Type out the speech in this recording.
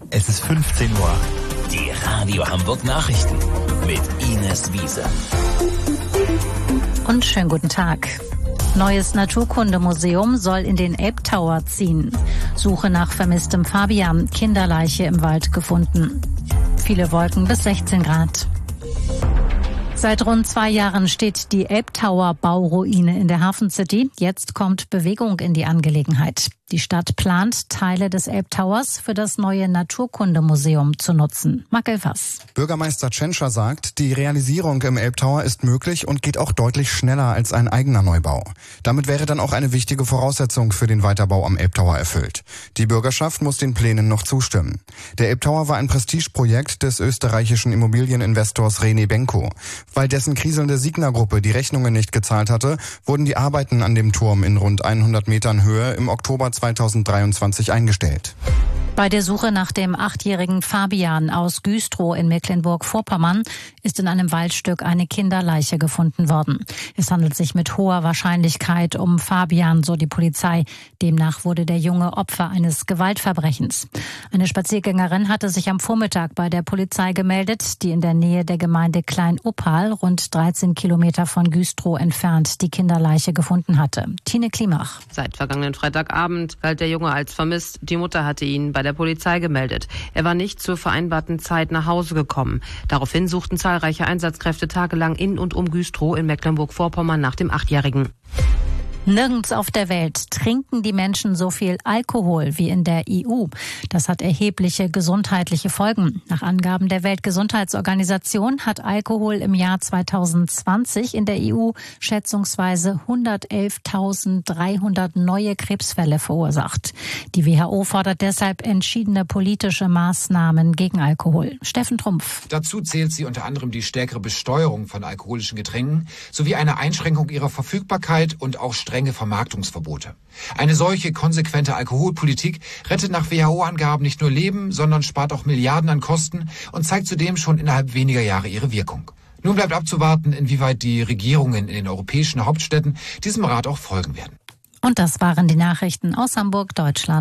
Es ist 15 Uhr. Die Radio Hamburg Nachrichten mit Ines Wiese. Und schönen guten Tag. Neues Naturkundemuseum soll in den Elbtower ziehen. Suche nach vermisstem Fabian, Kinderleiche im Wald gefunden. Viele Wolken bis 16 Grad. Seit rund 2 Jahren steht die Elbtower-Bauruine in der Hafen City. Jetzt kommt Bewegung in die Angelegenheit. Die Stadt plant, Teile des Elbtowers für das neue Naturkundemuseum zu nutzen. Marc Elfers. Bürgermeister Tschentscher sagt, die Realisierung im Elbtower ist möglich und geht auch deutlich schneller als ein eigener Neubau. Damit wäre dann auch eine wichtige Voraussetzung für den Weiterbau am Elbtower erfüllt. Die Bürgerschaft muss den Plänen noch zustimmen. Der Elbtower war ein Prestigeprojekt des österreichischen Immobilieninvestors René Benko. Weil dessen kriselnde Signa-Gruppe die Rechnungen nicht gezahlt hatte, wurden die Arbeiten an dem Turm in rund 100 Metern Höhe im Oktober 2023 eingestellt. Bei der Suche nach dem 8-jährigen Fabian aus Güstrow in Mecklenburg-Vorpommern ist in einem Waldstück eine Kinderleiche gefunden worden. Es handelt sich mit hoher Wahrscheinlichkeit um Fabian, so die Polizei. Demnach wurde der Junge Opfer eines Gewaltverbrechens. Eine Spaziergängerin hatte sich am Vormittag bei der Polizei gemeldet, die in der Nähe der Gemeinde Klein-Oppal, rund 13 Kilometer von Güstrow entfernt, die Kinderleiche gefunden hatte. Tine Klimach. Seit vergangenen Freitagabend galt der Junge als vermisst. Die Mutter hatte ihn bei der Polizei gemeldet. Er war nicht zur vereinbarten Zeit nach Hause gekommen. Daraufhin suchten zahlreiche Einsatzkräfte tagelang in und um Güstrow in Mecklenburg-Vorpommern nach dem 8-Jährigen. Nirgends auf der Welt trinken die Menschen so viel Alkohol wie in der EU. Das hat erhebliche gesundheitliche Folgen. Nach Angaben der Weltgesundheitsorganisation hat Alkohol im Jahr 2020 in der EU schätzungsweise 111.300 neue Krebsfälle verursacht. Die WHO fordert deshalb entschiedene politische Maßnahmen gegen Alkohol. Steffen Trumpf. Dazu zählt sie unter anderem die stärkere Besteuerung von alkoholischen Getränken sowie eine Einschränkung ihrer Verfügbarkeit und auch strenge Vermarktungsverbote. Eine solche konsequente Alkoholpolitik rettet nach WHO-Angaben nicht nur Leben, sondern spart auch Milliarden an Kosten und zeigt zudem schon innerhalb weniger Jahre ihre Wirkung. Nun bleibt abzuwarten, inwieweit die Regierungen in den europäischen Hauptstädten diesem Rat auch folgen werden. Und das waren die Nachrichten aus Hamburg, Deutschland.